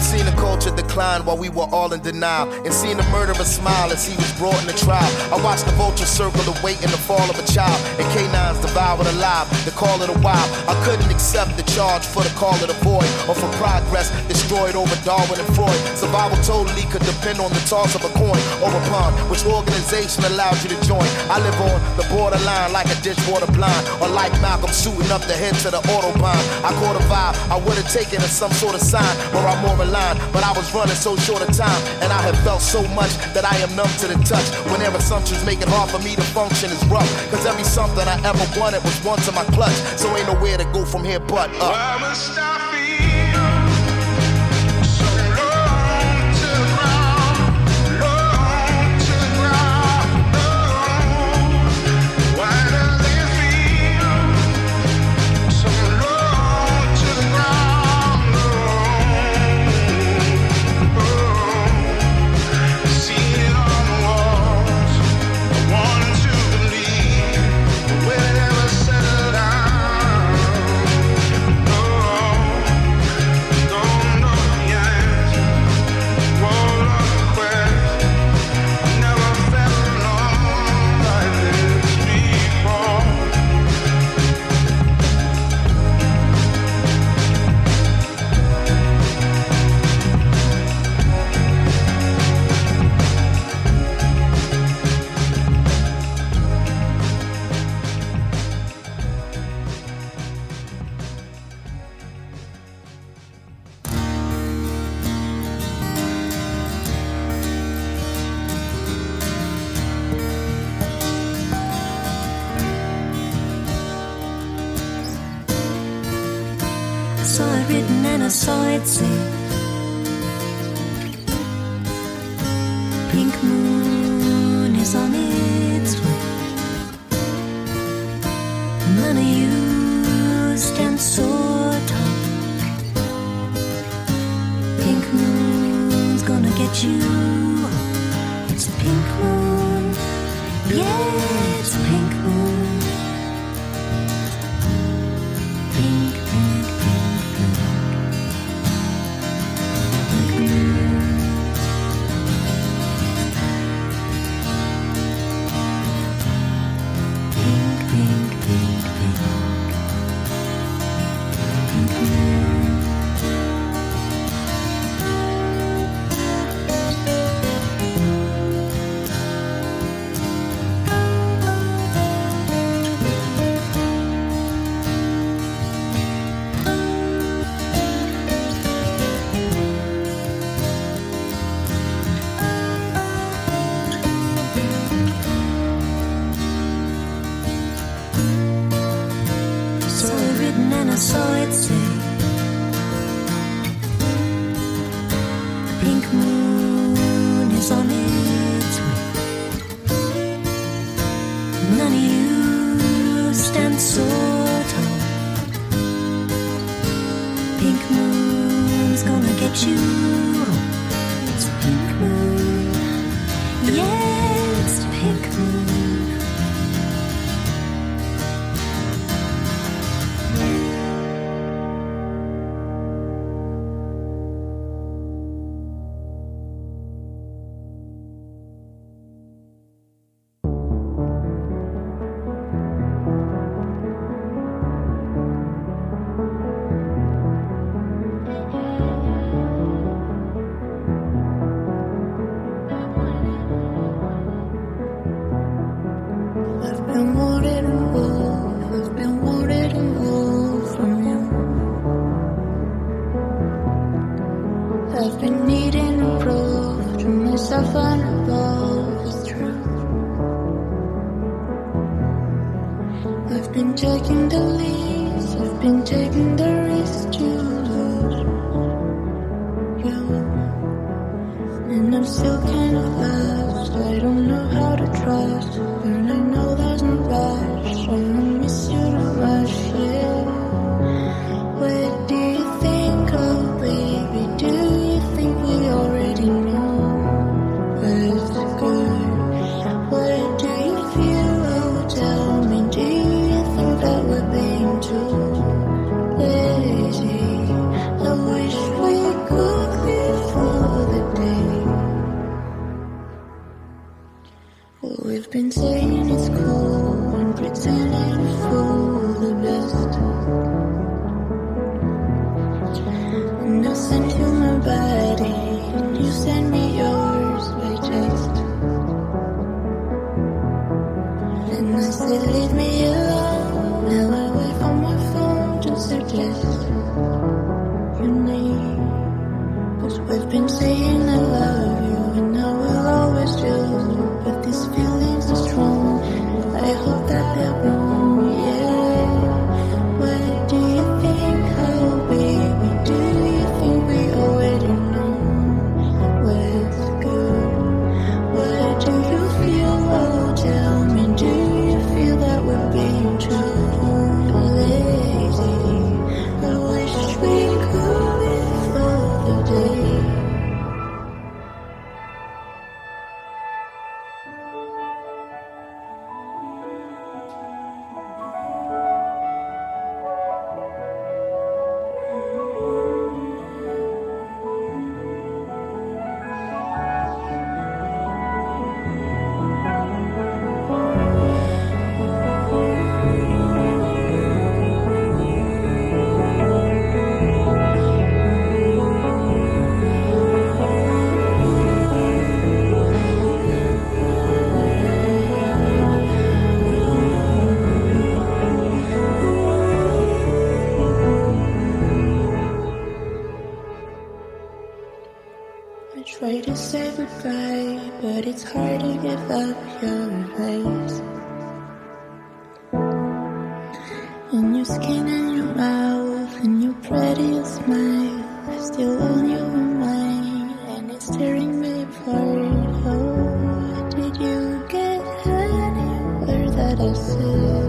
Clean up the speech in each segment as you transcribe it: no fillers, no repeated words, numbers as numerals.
seen the culture decline while we were all in denial, and seen the murderer smile as he was brought in the trial. I watched the vulture circle the weight and the fall of a child, and canines devoured alive, the call of the wild. I couldn't accept the charge for the call of the void, or for progress destroyed over Darwin and Freud. Survival totally could depend on the toss of a coin or a pawn, which organization allowed you to join. I live on the borderline like a dishwater blind, or like Malcolm suiting up the head to the Autobahn. I caught a vibe, I would have taken as some sort of sign, or I'm more aligned, but I was running so short of time, and I have felt so much that I am numb to the touch. When their assumptions make it hard for me to function is rough, cause every something I ever wanted was once in my clutch, so ain't nowhere to go from here but up. Why must I feel so long to the ground, long to the ground, long? Why does it feel so long to the ground, long? See it on the walls, I want to believe, but will it ever settle down? I saw it say, pink moon is on its way. None of you stand so tall. Pink moon's gonna get you. It's a pink moon, yeah, it's a pink moon. Pink, pink, pink, pink. I saw it say, the pink moon is on its way. None of you stand so tall. Pink moon's gonna get you. It's a pink moon, yeah, it's a pink moon. Too lazy. I sent you my body, and you sent me yours by text. And I said, leave me alone. Now I wait for my phone to suggest your name. 'Cause we've been saying I love you, and I will always do. But these feelings are strong. I hope that they're wrong, yeah. What do you think I'll be? Do you think we already know where's good? What do you feel? Oh, tell me, do you feel that we're being too lazy? I wish we could live for the day. I try to say goodbye, but it's hard to give up your eyes. And your skin and your mouth and your prettiest smile, I still own you in mine, and it's tearing me apart. Oh, did you get any word that I said?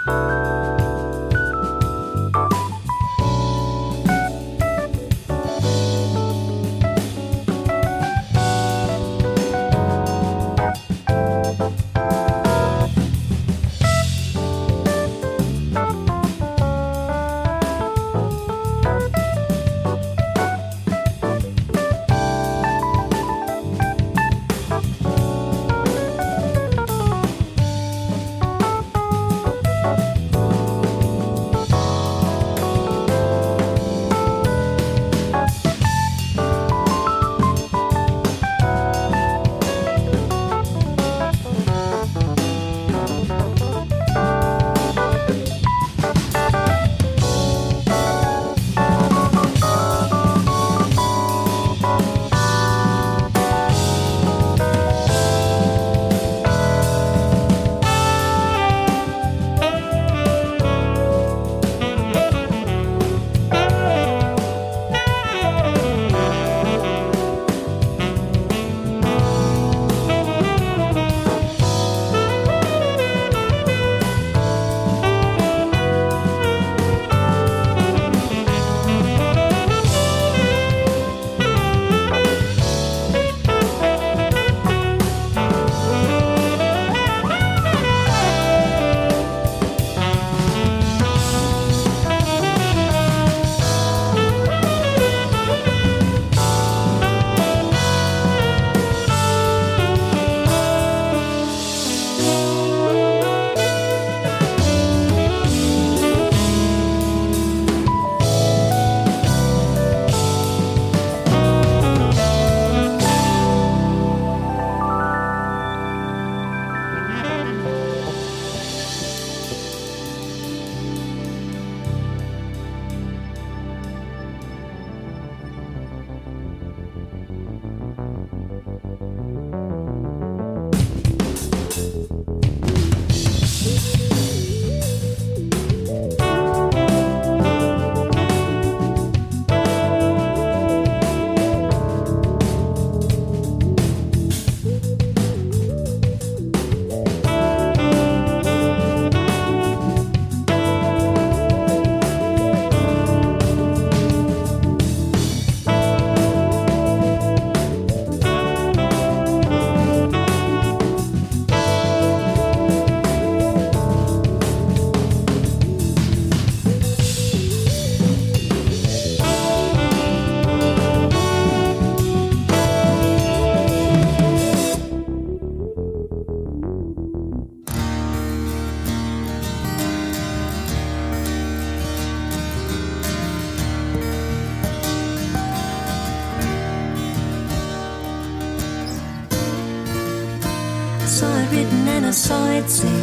saw it written and I saw it say,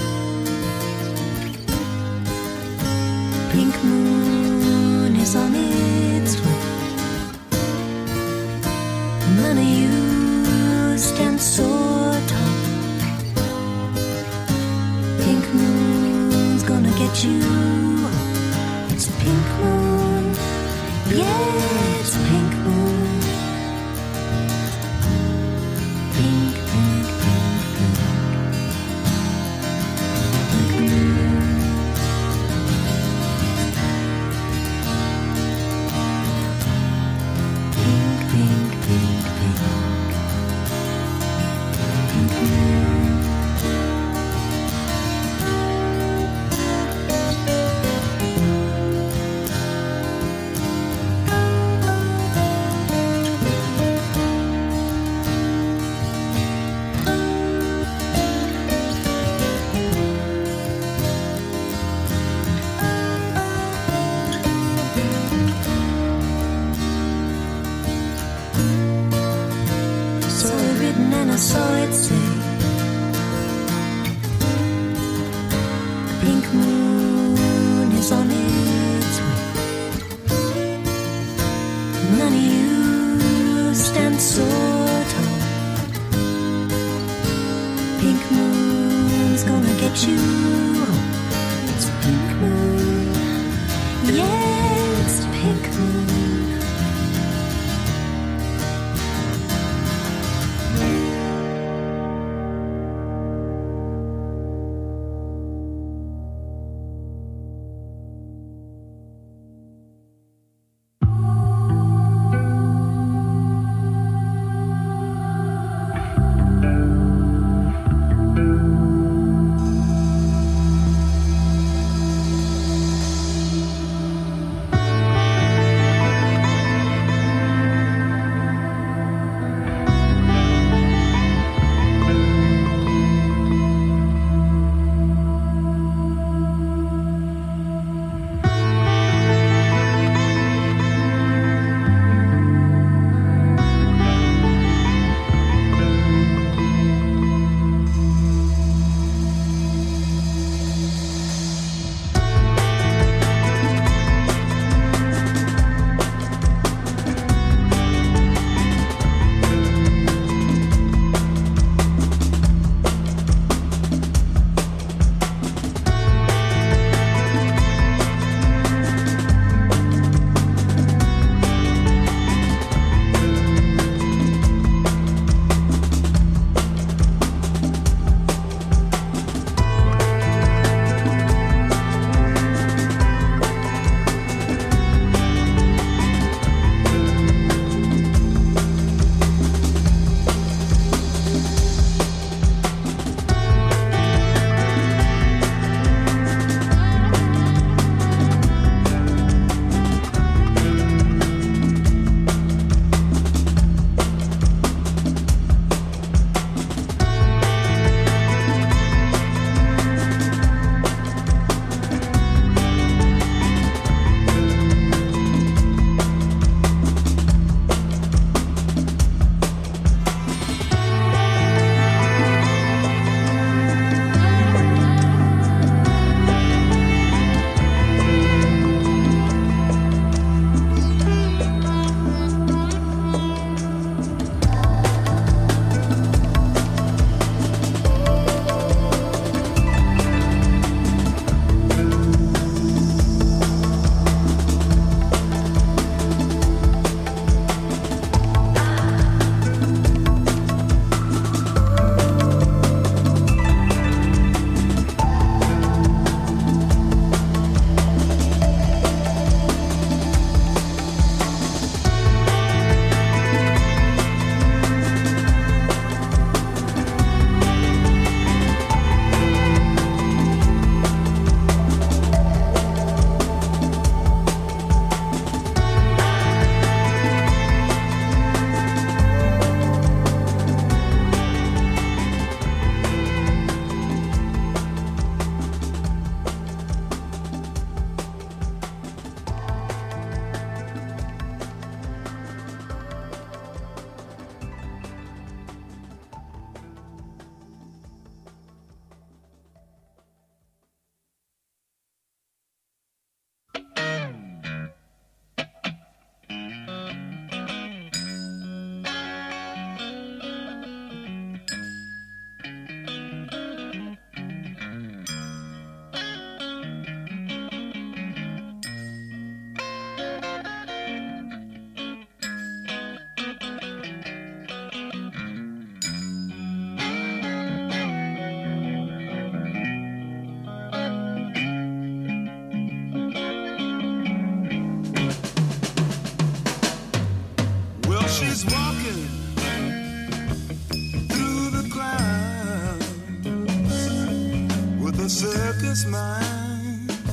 pink moon is on its way. None of you stand so tall. Pink moon's gonna get you. It's a pink moon, yeah, it's a pink moon. Pink, pink, pink, pink. Pink moon. Pink, pink, pink, pink. Pink moon.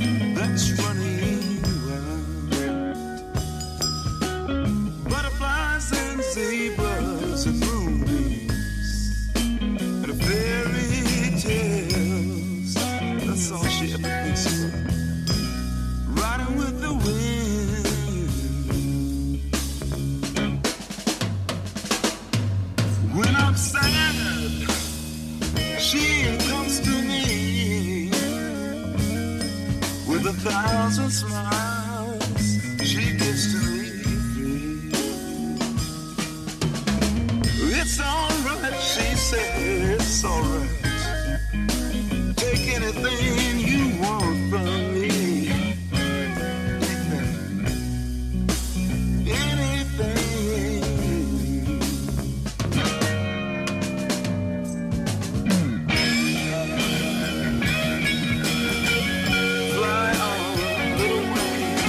that's running wild. Butterflies and zebras and moonbeams and fairy tales. That's all she ever thinks about. Riding with the wind. When I'm sad, she comes to me with 1,000 smiles. She gives to me free. It's alright, she said, it's alright. Take anything you want from me. Fly on, little wings.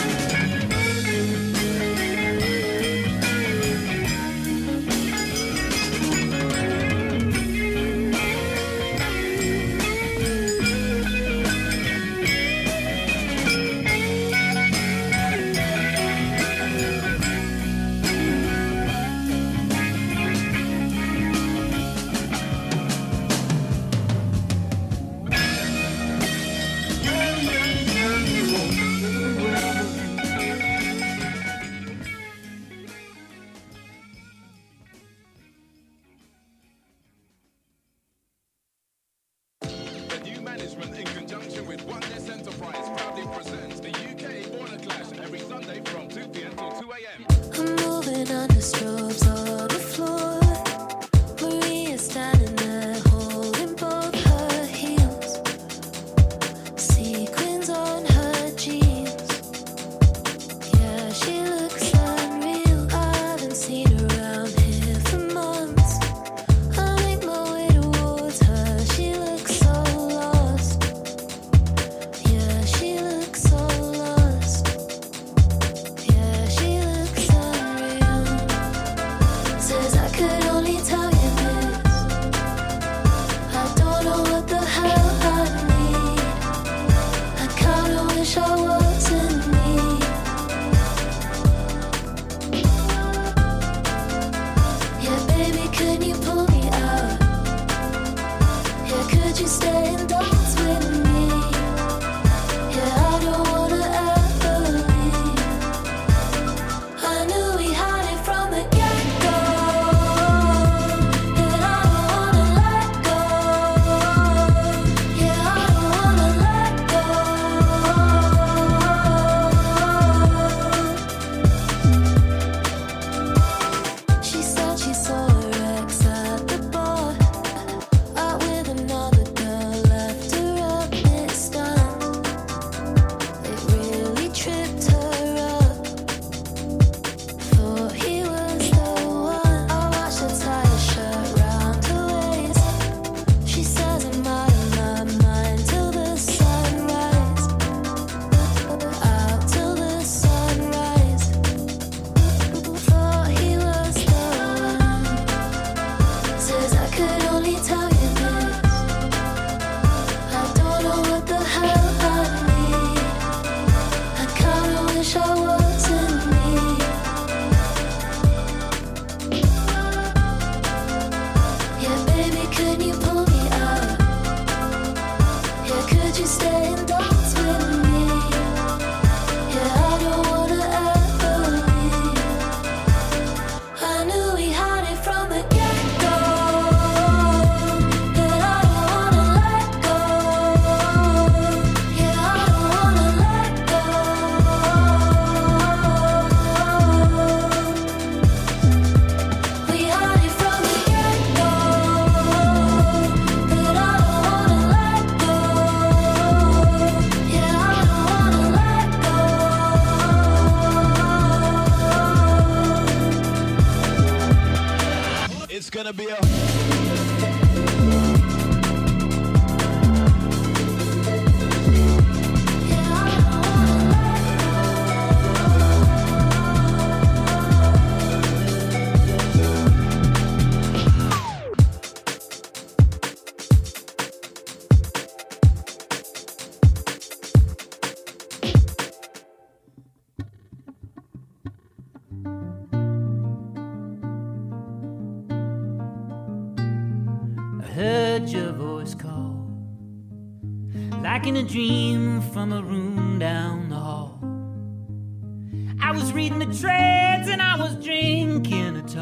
like in a dream from a room down the hall. I was reading the trades and I was drinking a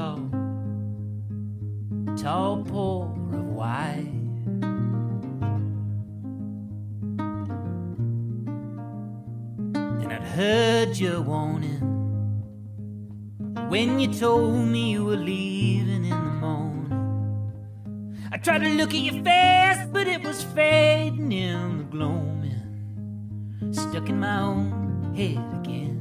tall pour of wine. And I'd heard your warning when you told me you were leaving in the morning. I tried to look at your face, but it was fading in the gloaming. Stuck in my own head again.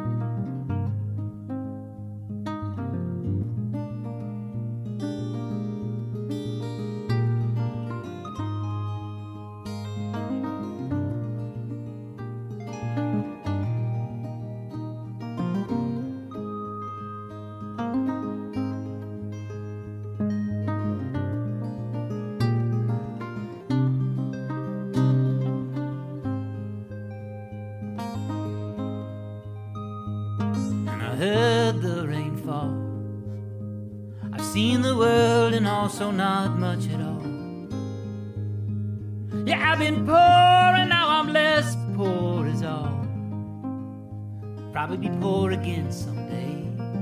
So not much at all. Yeah, I've been poor and now I'm less poor is all. Probably be poor again someday.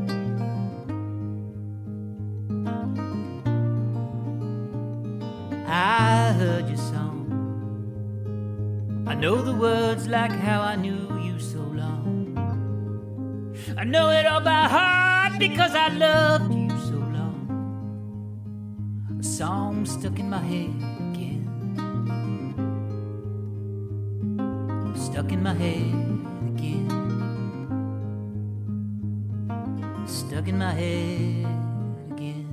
I heard your song. I know the words like how I knew you so long. I know it all by heart because I loved you so long. Song stuck in my head again. Stuck in my head again. Stuck in my head again.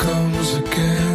comes again.